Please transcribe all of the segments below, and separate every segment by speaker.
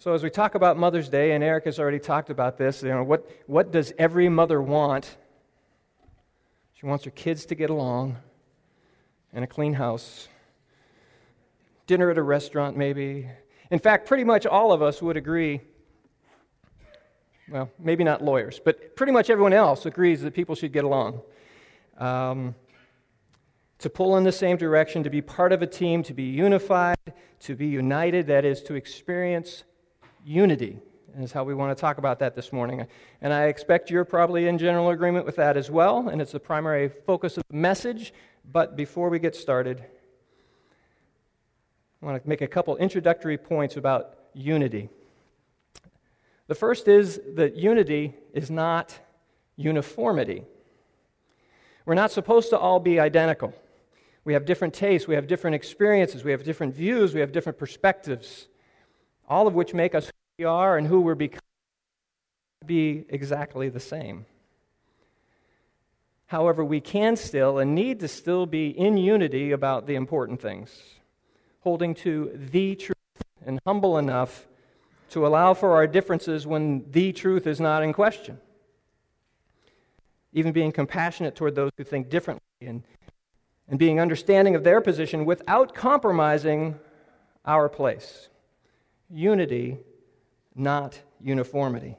Speaker 1: So as we talk about Mother's Day, and Eric has already talked about this, what does every mother want? She wants her kids to get along, and a clean house, dinner at a restaurant maybe. In fact, pretty much all of us would agree, well, maybe not lawyers, but pretty much everyone else agrees that people should get along. To pull in the same direction, to be part of a team, to be unified, to be united, that is, to experience unity, is how we want to talk about that this morning. And I expect you're probably in general agreement with that as well, and it's the primary focus of the message. But before we get started, I want to make a couple introductory points about unity. The first is that unity is not uniformity. We're not supposed to all be identical. We have different tastes, we have different experiences, we have different views, we have different perspectives, all of which make us who we are and who we're becoming be exactly the same. However, we can still and need to still be in unity about the important things, holding to the truth and humble enough to allow for our differences when the truth is not in question. Even being compassionate toward those who think differently and being understanding of their position without compromising our place. Unity, not uniformity.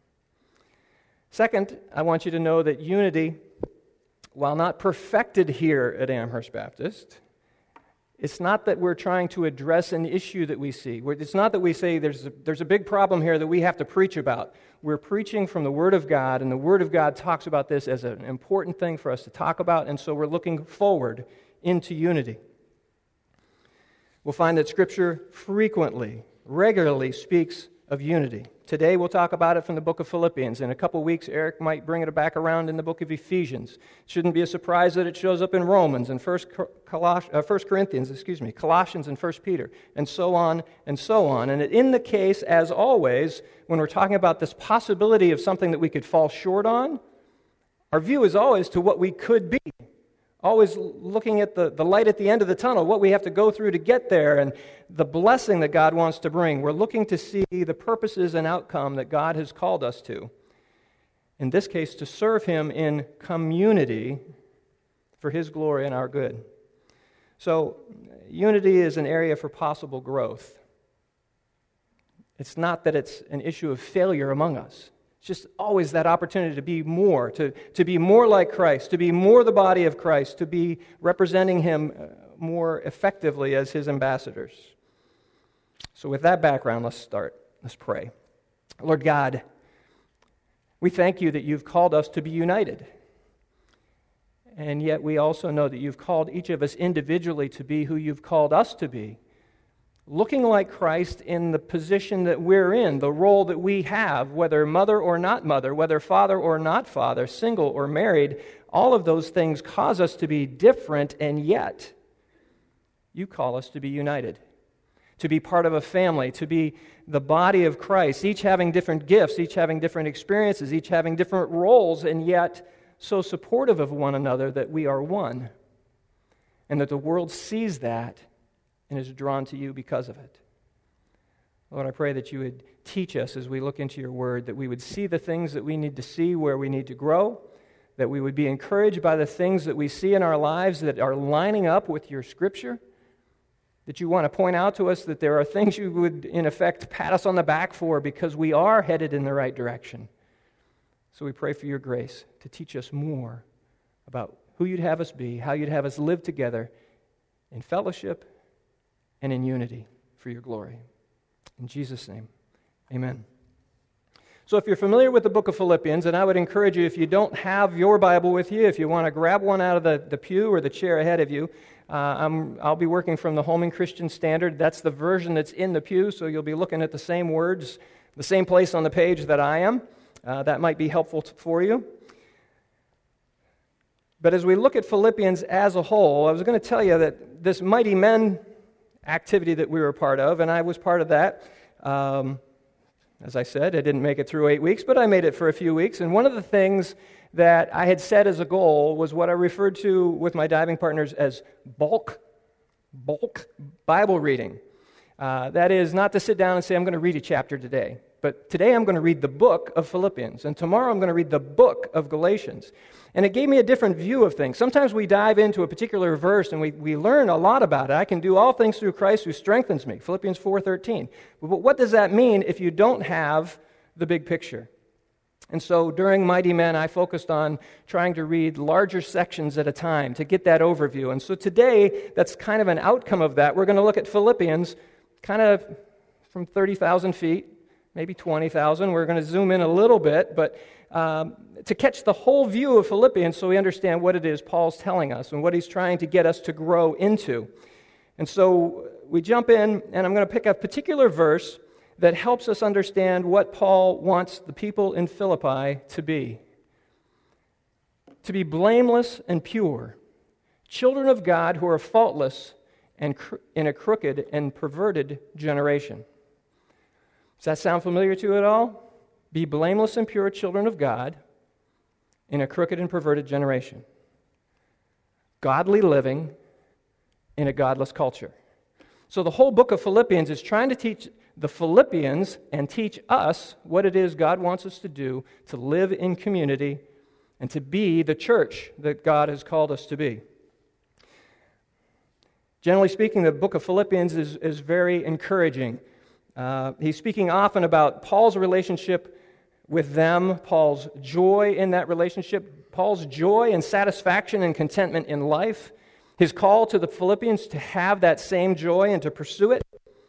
Speaker 1: Second, I want you to know that unity, while not perfected here at Amherst Baptist, it's not that we're trying to address an issue that we see. It's not that we say there's a big problem here that we have to preach about. We're preaching from the Word of God, and the Word of God talks about this as an important thing for us to talk about, and so we're looking forward into unity. We'll find that Scripture frequently, regularly speaks of unity. Today we'll talk about it from the book of Philippians. In a couple weeks, Eric might bring it back around in the book of Ephesians. It shouldn't be a surprise that it shows up in Romans and 1 Corinthians, Colossians and 1 Peter, and so on and so on. And in the case, as always, when we're talking about this possibility of something that we could fall short on, our view is always to what we could be. Always looking at the light at the end of the tunnel, what we have to go through to get there, and the blessing that God wants to bring. We're looking to see the purposes and outcome that God has called us to. In this case, to serve Him in community for His glory and our good. So, unity is an area for possible growth. It's not that it's an issue of failure among us. It's just always that opportunity to be more, to be more like Christ, to be more the body of Christ, to be representing Him more effectively as His ambassadors. So with that background, let's start. Let's pray. Lord God, we thank You that You've called us to be united. And yet we also know that You've called each of us individually to be who You've called us to be. Looking like Christ in the position that we're in, the role that we have, whether mother or not mother, whether father or not father, single or married, all of those things cause us to be different, and yet You call us to be united, to be part of a family, to be the body of Christ, each having different gifts, each having different experiences, each having different roles, and yet so supportive of one another that we are one, and that the world sees that and is drawn to You because of it. Lord, I pray that You would teach us as we look into Your Word, that we would see the things that we need to see where we need to grow, that we would be encouraged by the things that we see in our lives that are lining up with Your Scripture, that You want to point out to us that there are things You would, in effect, pat us on the back for because we are headed in the right direction. So we pray for Your grace to teach us more about who You'd have us be, how You'd have us live together in fellowship and in unity for Your glory. In Jesus' name, amen. So if you're familiar with the book of Philippians, and I would encourage you, if you don't have your Bible with you, if you want to grab one out of the pew or the chair ahead of you, I'll be working from the Holman Christian Standard. That's the version that's in the pew, so you'll be looking at the same words, the same place on the page that I am. That might be helpful for you. But as we look at Philippians as a whole, I was going to tell you that this Mighty Men activity that we were part of, and I was part of that. As I said, I didn't make it through 8 weeks, but I made it for a few weeks. And one of the things that I had set as a goal was what I referred to with my diving partners as bulk Bible reading. That is not to sit down and say, I'm going to read a chapter today. But today I'm going to read the book of Philippians, and tomorrow I'm going to read the book of Galatians. And it gave me a different view of things. Sometimes we dive into a particular verse and we learn a lot about it. I can do all things through Christ who strengthens me, Philippians 4:13. But what does that mean if you don't have the big picture? And so during Mighty Men, I focused on trying to read larger sections at a time to get that overview. And so today, that's kind of an outcome of that. We're going to look at Philippians kind of from 30,000 feet, maybe 20,000. We're going to zoom in a little bit, but to catch the whole view of Philippians so we understand what it is Paul's telling us and what he's trying to get us to grow into. And so we jump in, and I'm going to pick a particular verse that helps us understand what Paul wants the people in Philippi to be. To be blameless and pure, children of God who are faultless and in a crooked and perverted generation. Does that sound familiar to you at all? Be blameless and pure children of God in a crooked and perverted generation. Godly living in a godless culture. So the whole book of Philippians is trying to teach the Philippians and teach us what it is God wants us to do to live in community and to be the church that God has called us to be. Generally speaking, the book of Philippians is very encouraging. He's speaking often about Paul's relationship with them, Paul's joy in that relationship, Paul's joy and satisfaction and contentment in life, his call to the Philippians to have that same joy and to pursue it.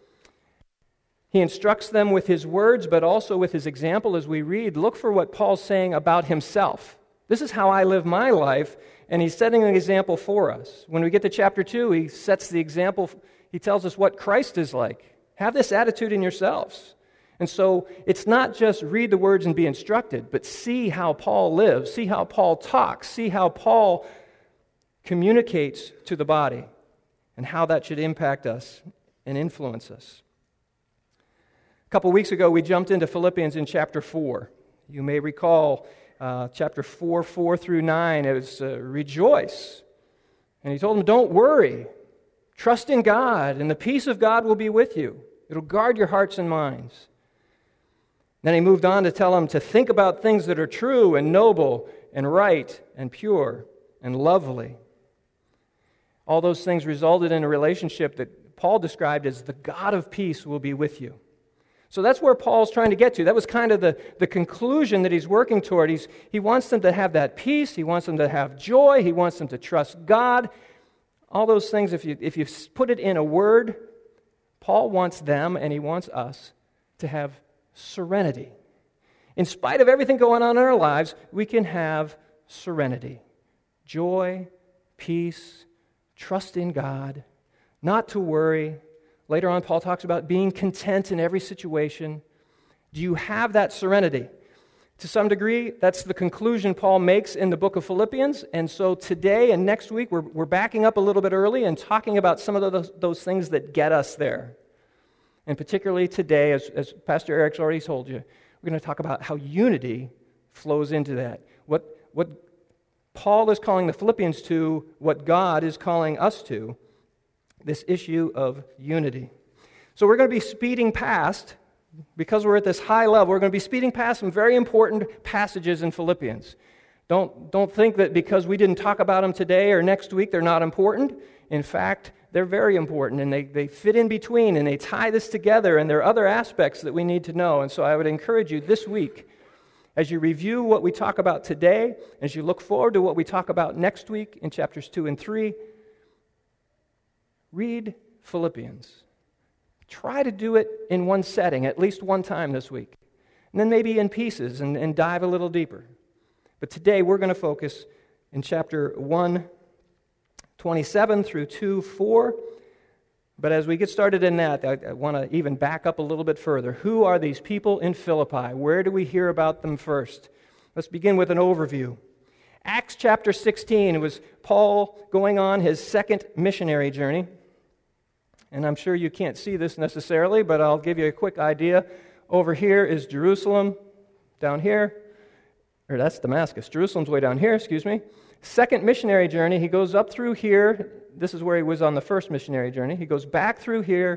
Speaker 1: He instructs them with his words, but also with his example as we read. Look for what Paul's saying about himself. This is how I live my life, and he's setting an example for us. When we get to chapter 2, he sets the example. He tells us what Christ is like. Have this attitude in yourselves. And so it's not just read the words and be instructed, but see how Paul lives, see how Paul talks, see how Paul communicates to the body, and how that should impact us and influence us. A couple weeks ago, we jumped into Philippians in chapter 4. You may recall chapter 4 through 9. It was rejoice. And he told them, don't worry. Trust in God, and the peace of God will be with you. It'll guard your hearts and minds. Then he moved on to tell them to think about things that are true and noble and right and pure and lovely. All those things resulted in a relationship that Paul described as the God of peace will be with you. So that's where Paul's trying to get to. That was kind of the conclusion that he's working toward. He wants them to have that peace. He wants them to have joy. He wants them to trust God. All those things, if you put it in a word, Paul wants them and he wants us to have serenity. In spite of everything going on in our lives, we can have serenity. Joy, peace, trust in God, not to worry. Later on, Paul talks about being content in every situation. Do you have that serenity? To some degree, that's the conclusion Paul makes in the book of Philippians. And so today and next week, we're backing up a little bit early and talking about some of those things that get us there. And particularly today, as Pastor Eric's already told you, we're going to talk about how unity flows into that. What Paul is calling the Philippians to, what God is calling us to, this issue of unity. So we're going to be speeding past, because we're at this high level, we're going to be speeding past some very important passages in Philippians. Don't think that because we didn't talk about them today or next week, they're not important. In fact, they're very important, and they fit in between, and they tie this together, and there are other aspects that we need to know. And so I would encourage you this week, as you review what we talk about today, as you look forward to what we talk about next week in chapters 2 and 3, read Philippians. Try to do it in one setting, at least one time this week. And then maybe in pieces and dive a little deeper. But today we're going to focus in chapter 1:27 through 2:4. But as we get started in that, I want to even back up a little bit further. Who are these people in Philippi? Where do we hear about them first? Let's begin with an overview. Acts chapter 16 was Paul going on his second missionary journey. And I'm sure you can't see this necessarily, but I'll give you a quick idea. Over here is Jerusalem, down here, or that's Damascus. Jerusalem's way down here, Second missionary journey, he goes up through here. This is where he was on the first missionary journey. He goes back through here,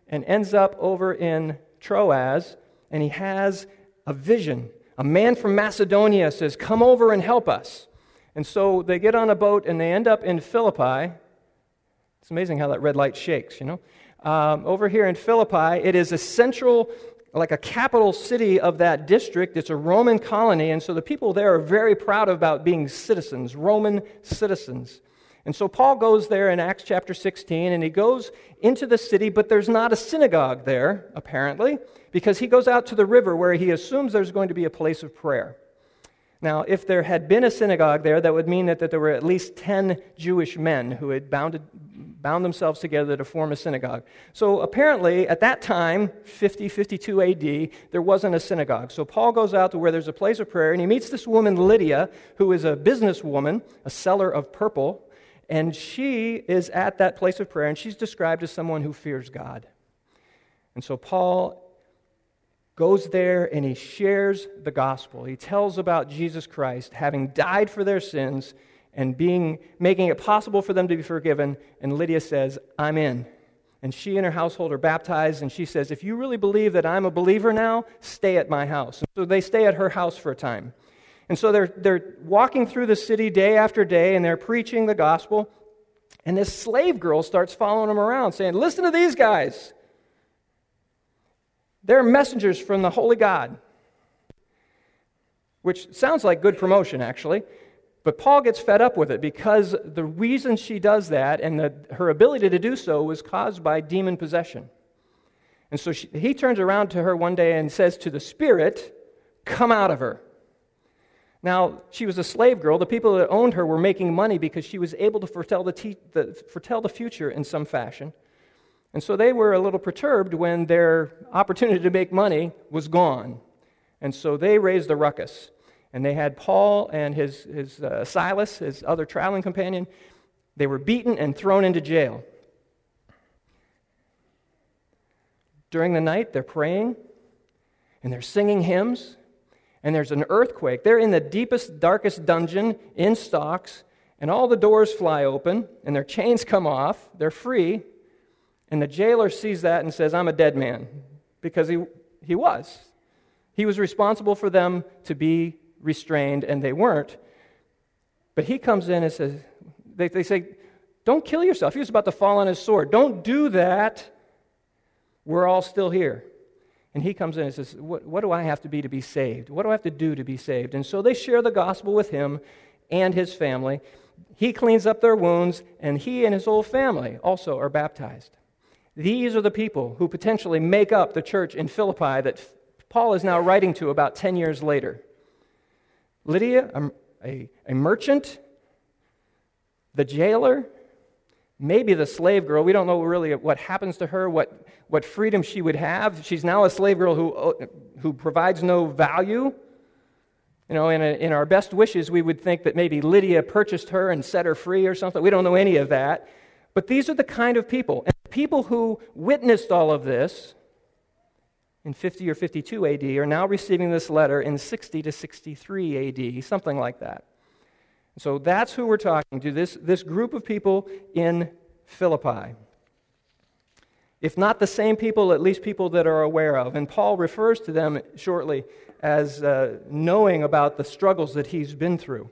Speaker 1: and ends up over in Troas, and he has a vision. A man from Macedonia says, "Come over and help us." And so they get on a boat, and they end up in Philippi. It's amazing how that red light shakes, over here in Philippi, it is a central, like a capital city of that district. It's a Roman colony, and so the people there are very proud about being citizens, Roman citizens. And so Paul goes there in Acts chapter 16, and he goes into the city, but there's not a synagogue there, apparently, because he goes out to the river where he assumes there's going to be a place of prayer. Now, if there had been a synagogue there, that would mean that there were at least 10 Jewish men who had bound themselves together to form a synagogue. So apparently, at that time, 52 AD, there wasn't a synagogue. So Paul goes out to where there's a place of prayer, and he meets this woman, Lydia, who is a businesswoman, a seller of purple, and she is at that place of prayer, and she's described as someone who fears God. And so Paul goes there and he shares the gospel. He tells about Jesus Christ having died for their sins and making it possible for them to be forgiven. And Lydia says, "I'm in." And she and her household are baptized, and she says, "If you really believe that I'm a believer now, stay at my house." And so they stay at her house for a time. And so they're walking through the city day after day, and they're preaching the gospel. And this slave girl starts following them around, saying, "Listen to these guys. They're messengers from the Holy God," which sounds like good promotion, actually. But Paul gets fed up with it because the reason she does that and her ability to do so was caused by demon possession. And so he turns around to her one day and says to the spirit, "Come out of her." Now, she was a slave girl. The people that owned her were making money because she was able to foretell the future in some fashion. And so they were a little perturbed when their opportunity to make money was gone. And so they raised a ruckus. And they had Paul and his Silas, his other traveling companion, they were beaten and thrown into jail. During the night, they're praying, and they're singing hymns, and there's an earthquake. They're in the deepest, darkest dungeon in stocks, and all the doors fly open, and their chains come off. They're free. And the jailer sees that and says, "I'm a dead man," because he was. He was responsible for them to be restrained, and they weren't. But he comes in and says, they say, "Don't kill yourself." He was about to fall on his sword. "Don't do that. We're all still here." And he comes in and says, what do I have to be saved? What do I have to do to be saved? And so they share the gospel with him and his family. He cleans up their wounds, and he and his whole family also are baptized. These are the people who potentially make up the church in Philippi that Paul is now writing to about 10 years later. Lydia, a merchant, the jailer, maybe the slave girl. We don't know really what happens to her, what freedom she would have. She's now a slave girl who provides no value. In our best wishes, we would think that maybe Lydia purchased her and set her free or something. We don't know any of that. But these are the kind of people. And the people who witnessed all of this in 50 or 52 AD are now receiving this letter in 60 to 63 AD, something like that. So that's who we're talking to, this group of people in Philippi. If not the same people, at least people that are aware of. And Paul refers to them shortly as knowing about the struggles that he's been through.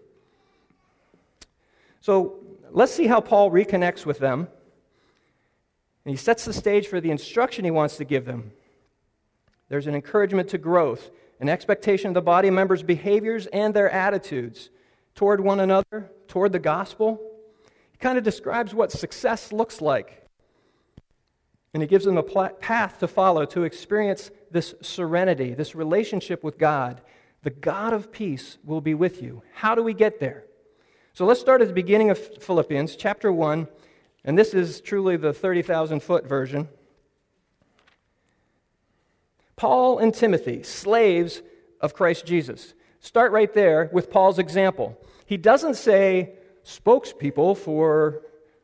Speaker 1: So let's see how Paul reconnects with them. And he sets the stage for the instruction he wants to give them. There's an encouragement to growth, an expectation of the body members' behaviors and their attitudes toward one another, toward the gospel. He kind of describes what success looks like. And he gives them a path to follow to experience this serenity, this relationship with God. The God of peace will be with you. How do we get there? So let's start at the beginning of Philippians, chapter 1, and this is truly the 30,000-foot version. Paul and Timothy, slaves of Christ Jesus. Start right there with Paul's example. He doesn't say spokespeople for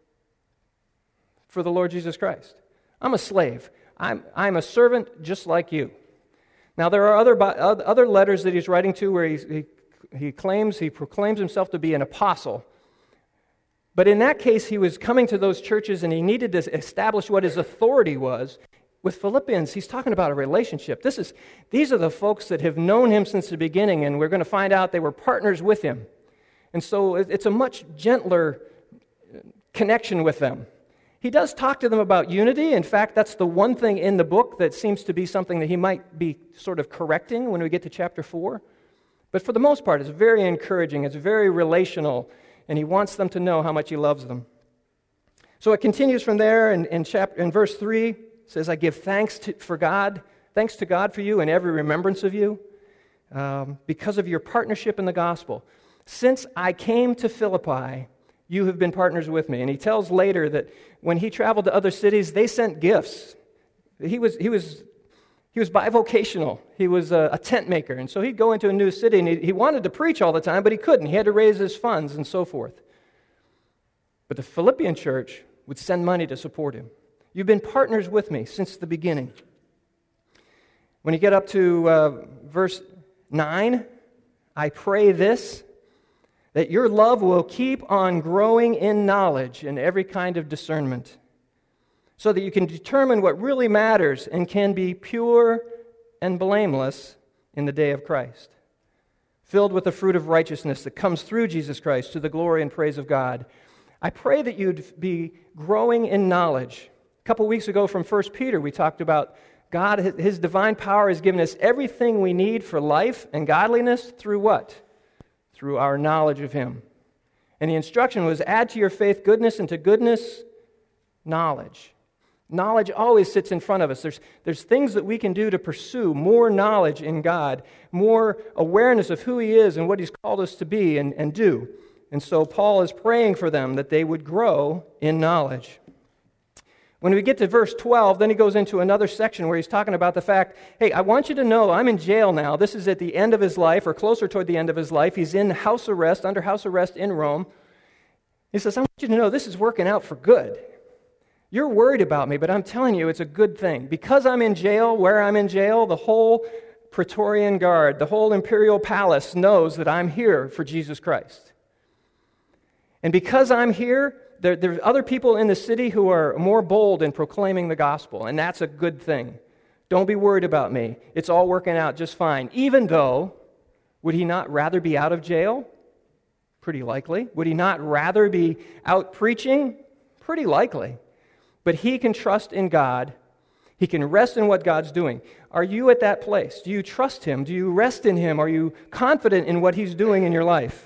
Speaker 1: the Lord Jesus Christ. I'm a slave. I'm a servant just like you. Now there are other letters that he's writing to where he proclaims himself to be an apostle. But in that case, he was coming to those churches and he needed to establish what his authority was. with Philippians, he's talking about a relationship. These are the folks that have known him since the beginning, and we're going to find out they were partners with him. And so it's a much gentler connection with them. He does talk to them about unity. In fact, that's the one thing in the book that seems to be something that he might be sort of correcting when we get to chapter 4. But for the most part, it's very encouraging, it's very relational, and he wants them to know how much he loves them. So it continues from there in verse 3. It says, I give thanks to God for you in every remembrance of you, because of your partnership in the gospel. Since I came to Philippi, you have been partners with me. And he tells later that when he traveled to other cities, they sent gifts. He was bivocational. He was a tent maker. And so he'd go into a new city, and he wanted to preach all the time, but he couldn't. He had to raise his funds and so forth. But the Philippian church would send money to support him. You've been partners with me since the beginning. When you get up to verse 9, I pray this, that your love will keep on growing in knowledge and every kind of discernment, so that you can determine what really matters and can be pure and blameless in the day of Christ, filled with the fruit of righteousness that comes through Jesus Christ to the glory and praise of God. I pray that you'd be growing in knowledge. A couple weeks ago from 1 Peter, we talked about God, His divine power has given us everything we need for life and godliness through what? Through our knowledge of Him. And the instruction was, add to your faith goodness, and to goodness, knowledge. Knowledge always sits in front of us. There's things that we can do to pursue more knowledge in God, more awareness of who He is and what He's called us to be and do. And so Paul is praying for them that they would grow in knowledge. When we get to verse 12, then he goes into another section where he's talking about the fact, hey, I want you to know I'm in jail now. This is at the end of his life, or closer toward the end of his life. He's in house arrest, under house arrest in Rome. He says, I want you to know this is working out for good. You're worried about me, but I'm telling you it's a good thing. Because I'm in jail, where I'm in jail, the whole Praetorian Guard, the whole imperial palace knows that I'm here for Jesus Christ. And because I'm here, there's other people in the city who are more bold in proclaiming the gospel, and that's a good thing. Don't be worried about me. It's all working out just fine. Even though, would he not rather be out of jail? Pretty likely. Would he not rather be out preaching? Pretty likely. But he can trust in God. He can rest in what God's doing. Are you at that place? Do you trust Him? Do you rest in Him? Are you confident in what He's doing in your life?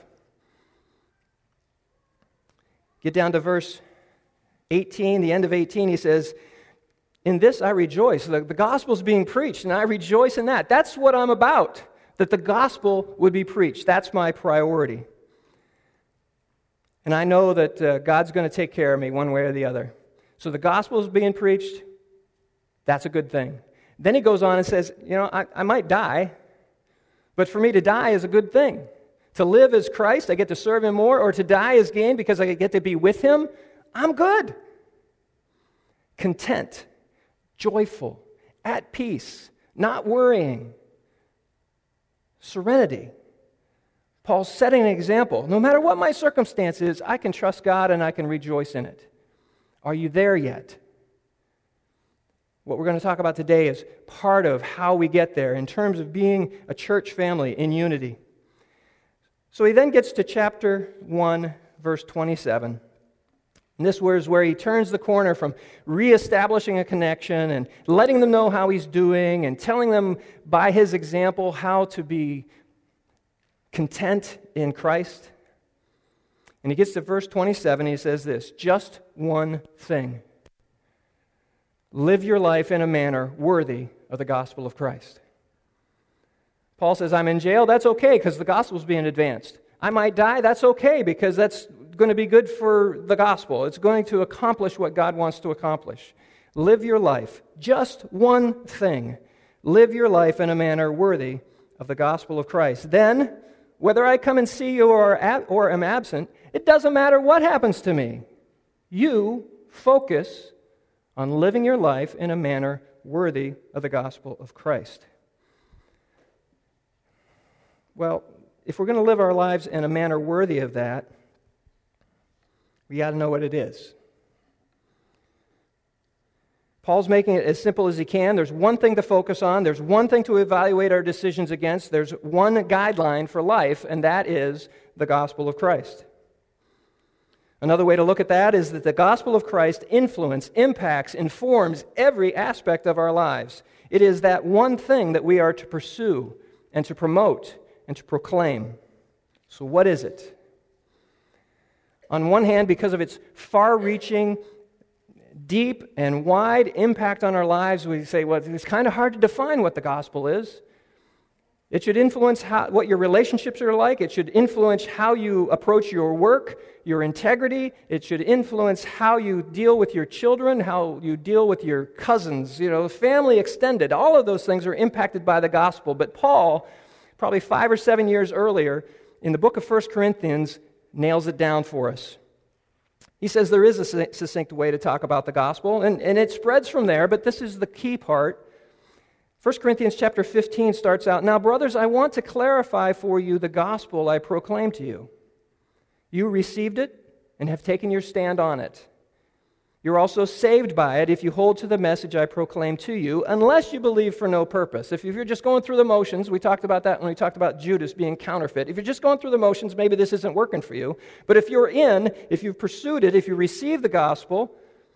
Speaker 1: Get down to verse 18, the end of 18, he says, in this I rejoice. The gospel's being preached, and I rejoice in that. That's what I'm about, that the gospel would be preached. That's my priority. And I know that God's going to take care of me one way or the other. So the gospel is being preached. That's a good thing. Then he goes on and says, I might die, but for me to die is a good thing. To live as Christ, I get to serve Him more, or to die is gain because I get to be with Him, I'm good. Content, joyful, at peace, not worrying, serenity. Paul's setting an example. No matter what my circumstance is, I can trust God and I can rejoice in it. Are you there yet? What we're going to talk about today is part of how we get there in terms of being a church family in unity. So he then gets to chapter 1, verse 27. And this is where he turns the corner from reestablishing a connection and letting them know how he's doing and telling them by his example how to be content in Christ. And he gets to verse 27, he says this, just one thing. Live your life in a manner worthy of the gospel of Christ. Paul says, I'm in jail, that's okay because the gospel's being advanced. I might die, that's okay because that's going to be good for the gospel. It's going to accomplish what God wants to accomplish. Live your life, just one thing. Live your life in a manner worthy of the gospel of Christ. Then, whether I come and see you or am absent, it doesn't matter what happens to me. You focus on living your life in a manner worthy of the gospel of Christ. Well, if we're going to live our lives in a manner worthy of that, we got to know what it is. Paul's making it as simple as he can. There's one thing to focus on. There's one thing to evaluate our decisions against. There's one guideline for life, and that is the gospel of Christ. Another way to look at that is that the gospel of Christ impacts, informs every aspect of our lives. It is that one thing that we are to pursue and to promote and to proclaim. So what is it? On one hand, because of its far-reaching, deep and wide impact on our lives, we say, well, it's kind of hard to define what the gospel is. It should influence what your relationships are like. It should influence how you approach your work, your integrity. It should influence how you deal with your children, how you deal with your cousins, family extended. All of those things are impacted by the gospel. But Paul, probably 5 or 7 years earlier, in the book of 1 Corinthians, nails it down for us. He says there is a succinct way to talk about the gospel, and it spreads from there, but this is the key part. 1 Corinthians chapter 15 starts out, "Now, brothers, I want to clarify for you the gospel I proclaimed to you. You received it and have taken your stand on it. You're also saved by it if you hold to the message I proclaimed to you, unless you believe for no purpose." If you're just going through the motions, we talked about that when we talked about Judas being counterfeit. If you're just going through the motions, maybe this isn't working for you. But if you've pursued it, if you received the gospel,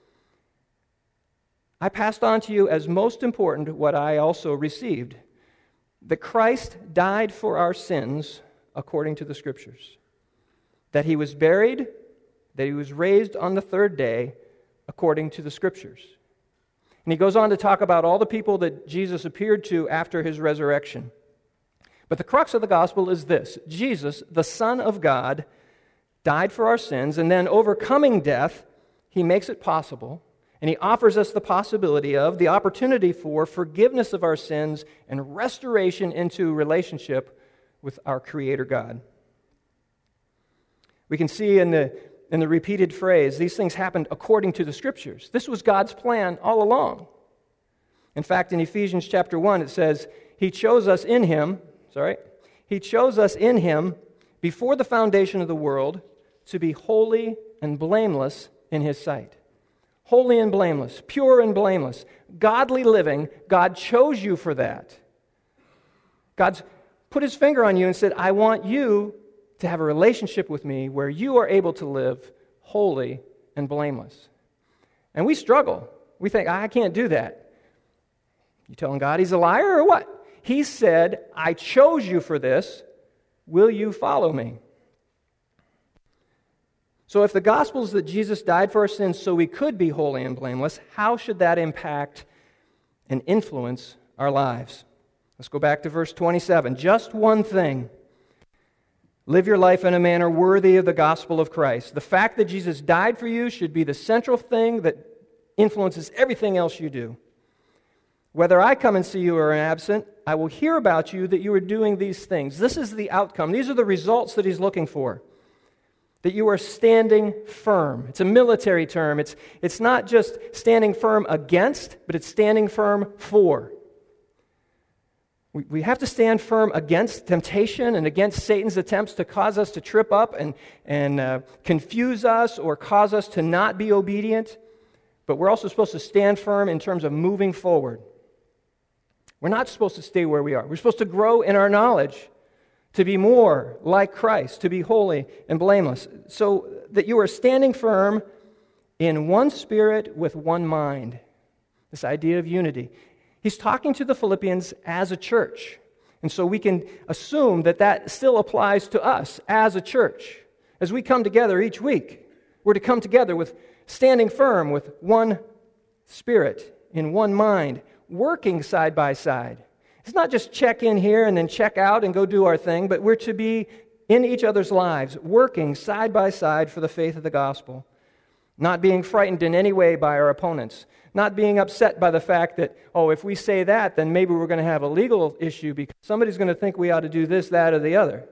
Speaker 1: I passed on to you as most important what I also received, that Christ died for our sins according to the Scriptures, that he was buried, that he was raised on the third day according to the Scriptures. And he goes on to talk about all the people that Jesus appeared to after his resurrection. But the crux of the gospel is this: Jesus, the Son of God, died for our sins, and then overcoming death, he makes it possible. And he offers us the possibility of, the opportunity for forgiveness of our sins and restoration into relationship with our Creator God. We can see in the repeated phrase, these things happened according to the Scriptures. This was God's plan all along. In fact, in Ephesians chapter 1, it says, He chose us in Him before the foundation of the world to be holy and blameless in His sight. Holy and blameless, pure and blameless, godly living. God chose you for that. God's put His finger on you and said, I want you to have a relationship with me where you are able to live holy and blameless. And we struggle. We think, I can't do that. You telling God He's a liar or what? He said, I chose you for this. Will you follow me? So if the gospel is that Jesus died for our sins so we could be holy and blameless, how should that impact and influence our lives? Let's go back to verse 27. Just one thing. Live your life in a manner worthy of the gospel of Christ. The fact that Jesus died for you should be the central thing that influences everything else you do. Whether I come and see you or am absent, I will hear about you that you are doing these things. This is the outcome. These are the results that he's looking for. That you are standing firm. It's a military term. It's not just standing firm against, but it's standing firm for. We have to stand firm against temptation and against Satan's attempts to cause us to trip up and confuse us or cause us to not be obedient. But we're also supposed to stand firm in terms of moving forward. We're not supposed to stay where we are. We're supposed to grow in our knowledge, to be more like Christ, to be holy and blameless, so that you are standing firm in one spirit with one mind. This idea of unity. He's talking to the Philippians as a church, and so we can assume that that still applies to us as a church. As we come together each week, we're to come together with standing firm with one spirit, in one mind, working side by side. It's not just check in here and then check out and go do our thing, but we're to be in each other's lives, working side by side for the faith of the gospel, not being frightened in any way by our opponents, not being upset by the fact that, if we say that, then maybe we're going to have a legal issue because somebody's going to think we ought to do this, that, or the other.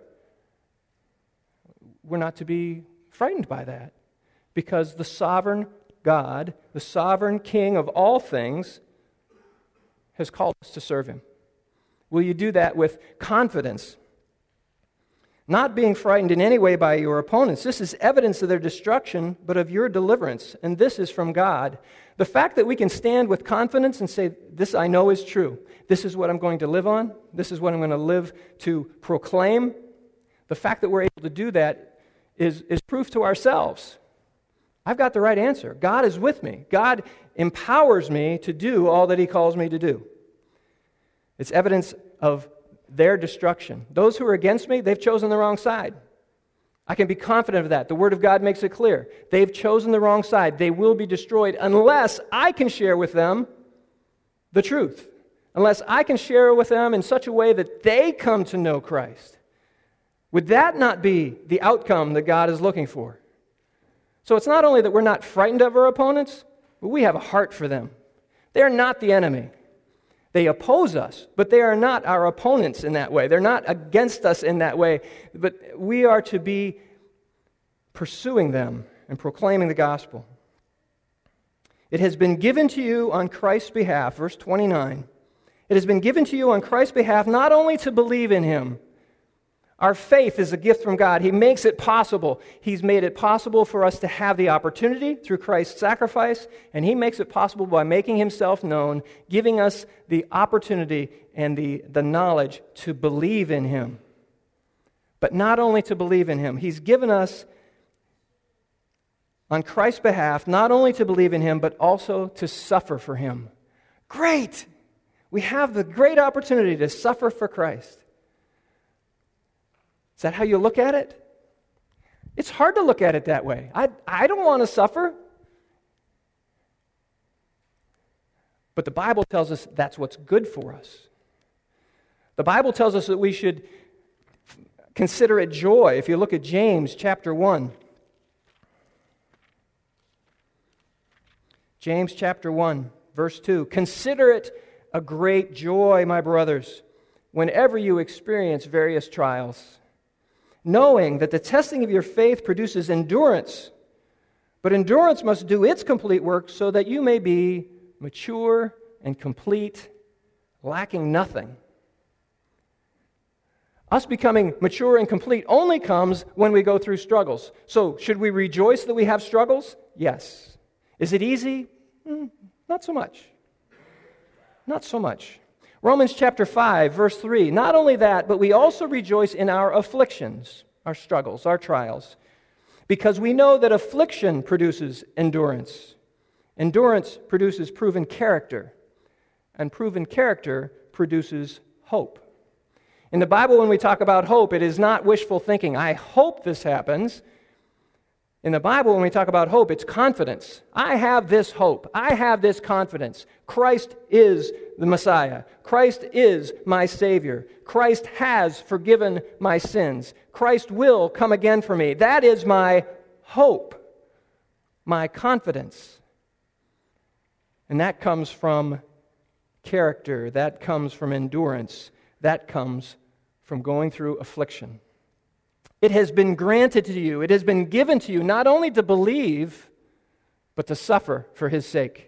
Speaker 1: We're not to be frightened by that because the sovereign God, the sovereign King of all things, has called us to serve Him. Will you do that with confidence? not being frightened in any way by your opponents. This is evidence of their destruction, but of your deliverance, and this is from God. The fact that we can stand with confidence and say, this I know is true. This is what I'm going to live on. This is what I'm going to live to proclaim. The fact that we're able to do that is proof to ourselves. I've got the right answer. God is with me. God empowers me to do all that He calls me to do. It's evidence of their destruction. Those who are against me, they've chosen the wrong side. I can be confident of that. The Word of God makes it clear. They've chosen the wrong side. They will be destroyed unless I can share with them the truth. Unless I can share with them in such a way that they come to know Christ. Would that not be the outcome that God is looking for? So it's not only that we're not frightened of our opponents, but we have a heart for them. They're not the enemy. They oppose us, but they are not our opponents in that way. They're not against us in that way, but we are to be pursuing them and proclaiming the gospel. It has been given to you on Christ's behalf, verse 29. It has been given to you on Christ's behalf not only to believe in Him. Our faith is a gift from God. He makes it possible. He's made it possible for us to have the opportunity through Christ's sacrifice, and He makes it possible by making Himself known, giving us the opportunity and the knowledge to believe in Him. But not only to believe in Him, He's given us on Christ's behalf not only to believe in Him, but also to suffer for Him. Great! We have the great opportunity to suffer for Christ. Is that how you look at it? It's hard to look at it that way. I don't want to suffer. But the Bible tells us that's what's good for us. The Bible tells us that we should consider it joy. If you look at James chapter 1. James chapter 1, verse 2. Consider it a great joy, my brothers, whenever you experience various trials, knowing that the testing of your faith produces endurance. But endurance must do its complete work so that you may be mature and complete, lacking nothing. Us becoming mature and complete only comes when we go through struggles. So, should we rejoice that we have struggles? Yes. Is it easy? Not so much. Not so much. Romans chapter 5, verse 3. Not only that, but we also rejoice in our afflictions, our struggles, our trials, because we know that affliction produces endurance. Endurance produces proven character, and proven character produces hope. In the Bible, when we talk about hope, it is not wishful thinking. I hope this happens. In the Bible, when we talk about hope, it's confidence. I have this hope. I have this confidence. Christ is the Messiah. Christ is my Savior. Christ has forgiven my sins. Christ will come again for me. That is my hope, my confidence. And that comes from character. That comes from endurance. That comes from going through affliction. It has been granted to you, it has been given to you, not only to believe, but to suffer for His sake.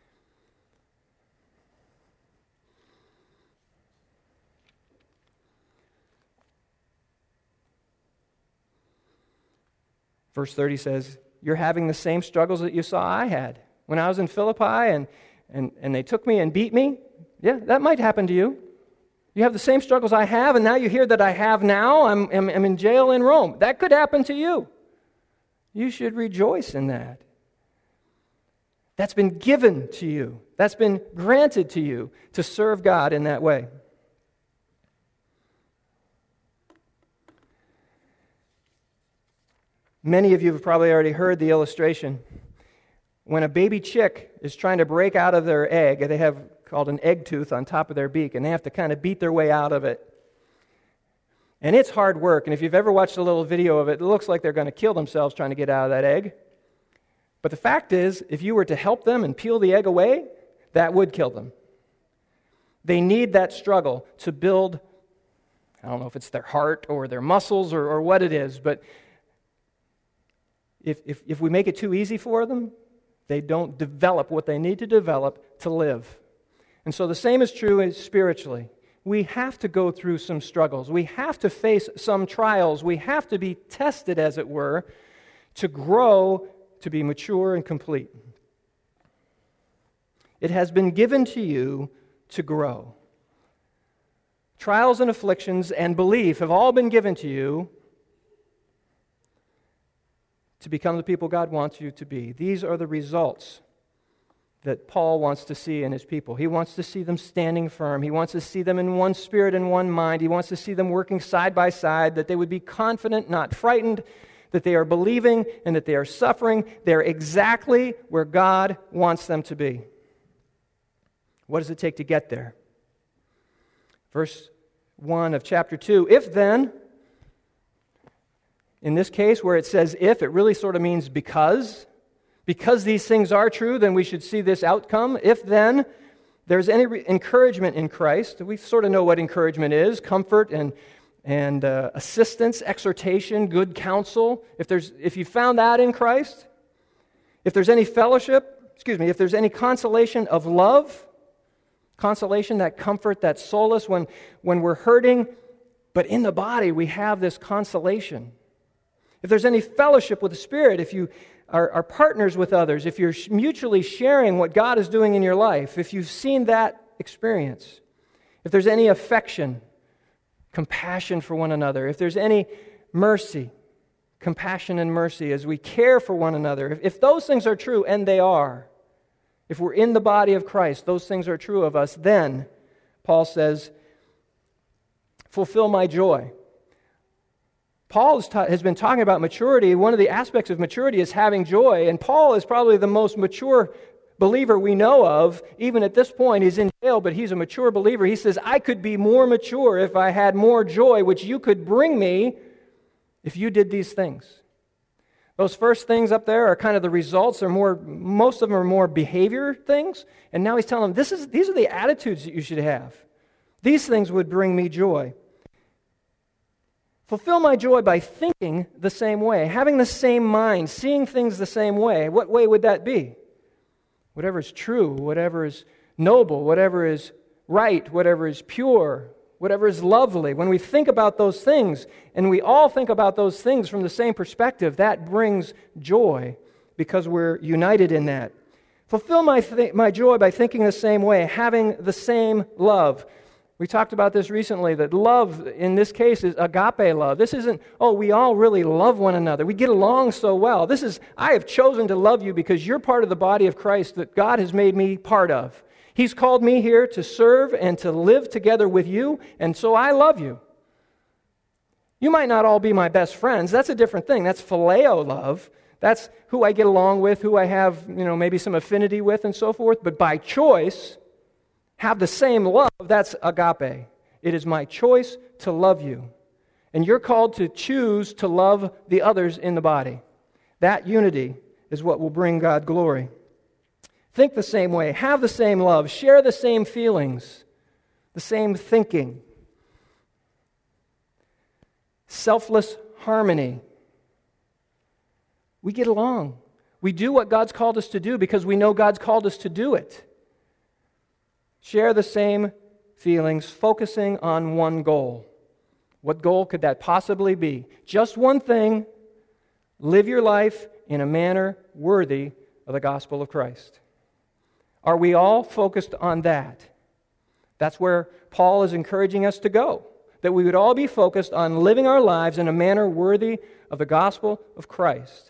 Speaker 1: Verse 30 says, you're having the same struggles that you saw I had. When I was in Philippi and they took me and beat me, yeah, that might happen to you. You have the same struggles I have, and now you hear that I have now. I'm in jail in Rome. That could happen to you. You should rejoice in that. That's been given to you. That's been granted to you to serve God in that way. Many of you have probably already heard the illustration. When a baby chick is trying to break out of their egg, they have called an egg tooth on top of their beak, and they have to kind of beat their way out of it. And it's hard work, and if you've ever watched a little video of it, it looks like they're going to kill themselves trying to get out of that egg. But the fact is, if you were to help them and peel the egg away, that would kill them. They need that struggle to build, I don't know if it's their heart or their muscles or what it is, but if we make it too easy for them, they don't develop what they need to develop to live. And so the same is true spiritually. we have to go through some struggles. We have to face some trials. We have to be tested, as it were, to grow to be mature and complete. It has been given to you to grow. Trials and afflictions and belief have all been given to you to become the people God wants you to be. These are the results that Paul wants to see in his people. He wants to see them standing firm. He wants to see them in one spirit and one mind. He wants to see them working side by side, that they would be confident, not frightened, that they are believing and that they are suffering. They're exactly where God wants them to be. What does it take to get there? Verse 1 of chapter 2, if then, in this case where it says if, it really sort of means because these things are true, then we should see this outcome. If then there's any encouragement in Christ, we sort of know what encouragement is, comfort and assistance, exhortation, good counsel. If you found that in Christ, if there's any if there's any consolation of love, consolation, that comfort, that solace when we're hurting, but in the body we have this consolation. If there's any fellowship with the Spirit, if you are partners with others, if you're mutually sharing what God is doing in your life, if you've seen that experience, if there's any affection, compassion for one another, if there's any mercy, compassion and mercy as we care for one another, if those things are true, and they are, if we're in the body of Christ, those things are true of us, then, Paul says, fulfill my joy. Paul has been talking about maturity. One of the aspects of maturity is having joy, and Paul is probably the most mature believer we know of. Even at this point, he's in jail, but he's a mature believer. He says, I could be more mature if I had more joy, which you could bring me if you did these things. Those first things up there are kind of the results. Most of them are more behavior things. And now he's telling them, these are the attitudes that you should have. These things would bring me joy. Fulfill my joy by thinking the same way, having the same mind, seeing things the same way. What way would that be? Whatever is true, whatever is noble, whatever is right, whatever is pure, whatever is lovely. When we think about those things, and we all think about those things from the same perspective, that brings joy because we're united in that. Fulfill my joy by thinking the same way, having the same love. We talked about this recently, that love in this case is agape love. This isn't, we all really love one another. We get along so well. This is, I have chosen to love you because you're part of the body of Christ that God has made me part of. He's called me here to serve and to live together with you, and so I love you. You might not all be my best friends. That's a different thing. That's phileo love. That's who I get along with, who I have, maybe some affinity with and so forth. But by choice, have the same love, that's agape. It is my choice to love you. And you're called to choose to love the others in the body. That unity is what will bring God glory. Think the same way, have the same love, share the same feelings, the same thinking. Selfless harmony. We get along. We do what God's called us to do because we know God's called us to do it. Share the same feelings, focusing on one goal. What goal could that possibly be? Just one thing: live your life in a manner worthy of the gospel of Christ. Are we all focused on that? That's where Paul is encouraging us to go, that we would all be focused on living our lives in a manner worthy of the gospel of Christ.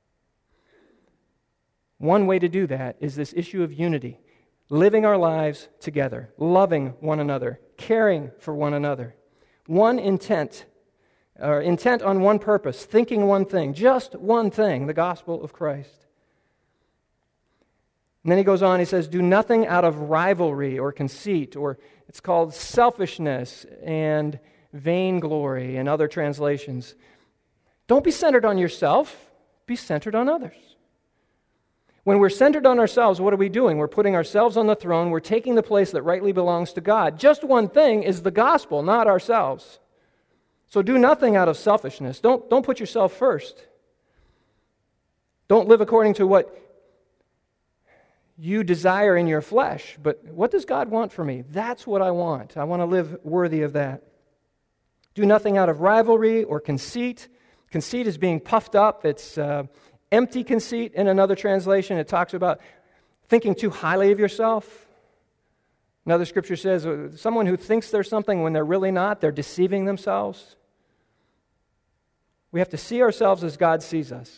Speaker 1: One way to do that is this issue of unity. Living our lives together, loving one another, caring for one another. One intent, or intent on one purpose, thinking one thing, just one thing, the gospel of Christ. And then he goes on, he says, do nothing out of rivalry or conceit, or it's called selfishness and vainglory in other translations. Don't be centered on yourself, be centered on others. When we're centered on ourselves, what are we doing? We're putting ourselves on the throne. We're taking the place that rightly belongs to God. Just one thing is the gospel, not ourselves. So do nothing out of selfishness. Don't put yourself first. Don't live according to what you desire in your flesh, but what does God want for me? That's what I want. I want to live worthy of that. Do nothing out of rivalry or conceit. Conceit is being puffed up. It's empty conceit in another translation. It talks about thinking too highly of yourself. Another scripture says someone who thinks they're something when they're really not, they're deceiving themselves. We have to see ourselves as God sees us.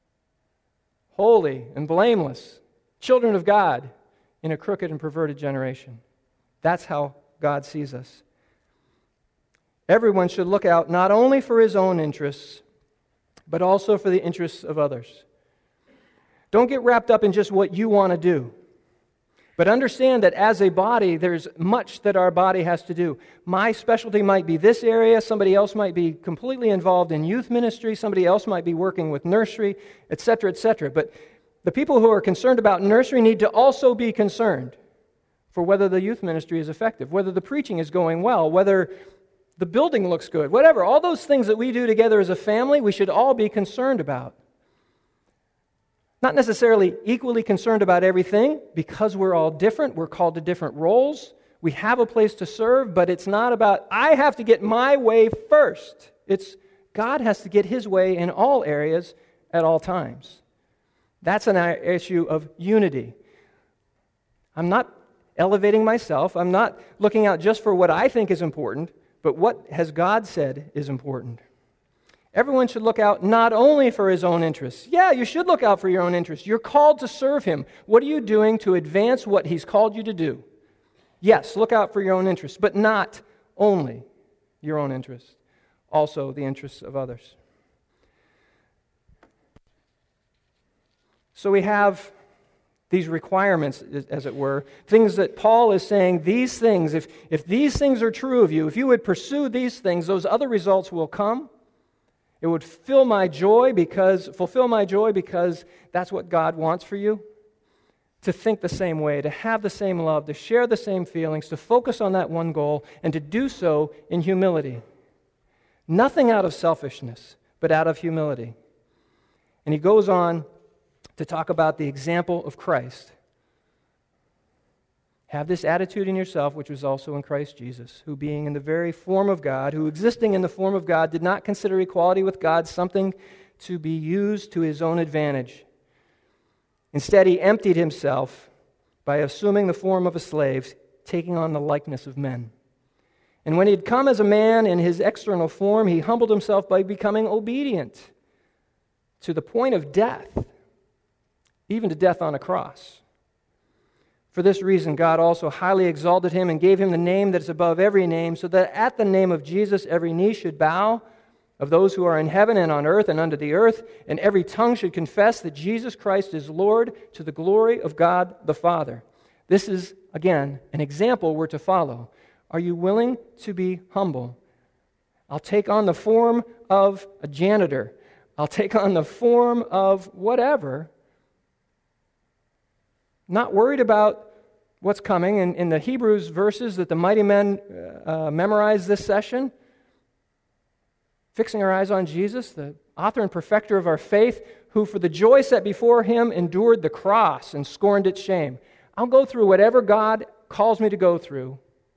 Speaker 1: Holy and blameless, children of God in a crooked and perverted generation. That's how God sees us. Everyone should look out not only for his own interests, but also for the interests of others. Don't get wrapped up in just what you want to do. But understand that as a body, there's much that our body has to do. My specialty might be this area. Somebody else might be completely involved in youth ministry. Somebody else might be working with nursery, etc., etc. But the people who are concerned about nursery need to also be concerned for whether the youth ministry is effective, whether the preaching is going well, whether the building looks good, whatever. All those things that we do together as a family, we should all be concerned about. Not necessarily equally concerned about everything, because we're all different. We're called to different roles. We have a place to serve, but it's not about, I have to get my way first. It's God has to get his way in all areas at all times. That's an issue of unity. I'm not elevating myself. I'm not looking out just for what I think is important, but what has God said is important. Everyone should look out not only for his own interests. Yeah, you should look out for your own interests. You're called to serve him. What are you doing to advance what he's called you to do? Yes, look out for your own interests, but not only your own interests, also the interests of others. So we have these requirements, as it were, things that Paul is saying, these things, if these things are true of you, if you would pursue these things, those other results will come. It would fulfill my joy because that's what God wants for you. To think the same way, to have the same love, to share the same feelings, to focus on that one goal, and to do so in humility. Nothing out of selfishness, but out of humility. And he goes on to talk about the example of Christ. Have this attitude in yourself, which was also in Christ Jesus, who being in the very form of God, who existing in the form of God, did not consider equality with God something to be used to his own advantage. Instead, he emptied himself by assuming the form of a slave, taking on the likeness of men. And when he had come as a man in his external form, he humbled himself by becoming obedient to the point of death, even to death on a cross. For this reason, God also highly exalted him and gave him the name that is above every name, so that at the name of Jesus every knee should bow, of those who are in heaven and on earth and under the earth, and every tongue should confess that Jesus Christ is Lord, to the glory of God the Father. This is, again, an example we're to follow. Are you willing to be humble? I'll take on the form of a janitor. I'll take on the form of whatever. Not worried about what's coming. In the Hebrews verses that the mighty men memorized this session, fixing our eyes on Jesus, the author and perfecter of our faith, who for the joy set before him endured the cross and scorned its shame. I'll go through whatever God calls me to go through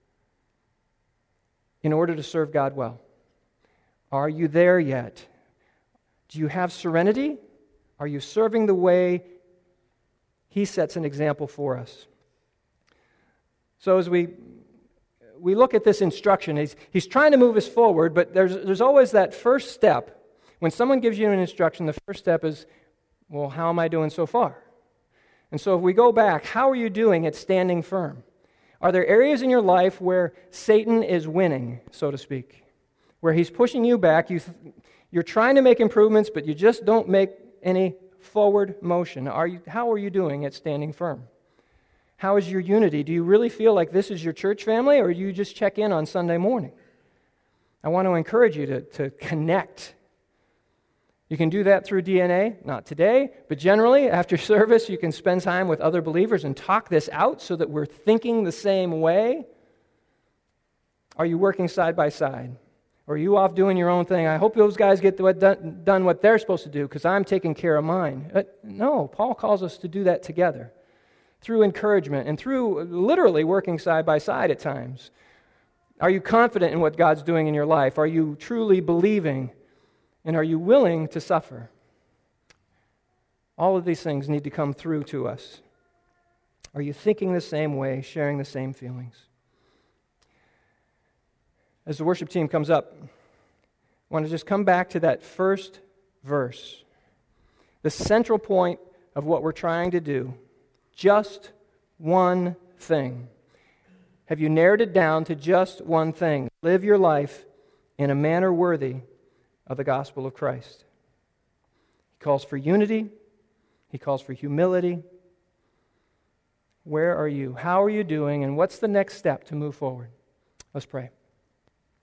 Speaker 1: in order to serve God well. Are you there yet? Do you have serenity? Are you serving the way he sets an example for us? So as we look at this instruction, he's trying to move us forward, but there's always that first step. When someone gives you an instruction, the first step is, well, how am I doing so far? And so if we go back, how are you doing at standing firm? Are there areas in your life where Satan is winning, so to speak? Where he's pushing you back, you're trying to make improvements, but you just don't make any forward motion. How are you doing at standing firm? How is your unity? Do you really feel like this is your church family, or do you just check in on Sunday morning? I want to encourage you to connect. You can do that through DNA, not today, but generally after service you can spend time with other believers and talk this out so that we're thinking the same way. Are you working side by side? Or are you off doing your own thing? I hope those guys get done what they're supposed to do because I'm taking care of mine. No, Paul calls us to do that together. through encouragement, and through literally working side by side at times? Are you confident in what God's doing in your life? Are you truly believing? And are you willing to suffer? All of these things need to come through to us. Are you thinking the same way, sharing the same feelings? As the worship team comes up, I want to just come back to that first verse. The central point of what we're trying to do. Just one thing. Have you narrowed it down to just one thing? Live your life in a manner worthy of the gospel of Christ. He calls for unity. He calls for humility. Where are you? How are you doing? And what's the next step to move forward? Let's pray.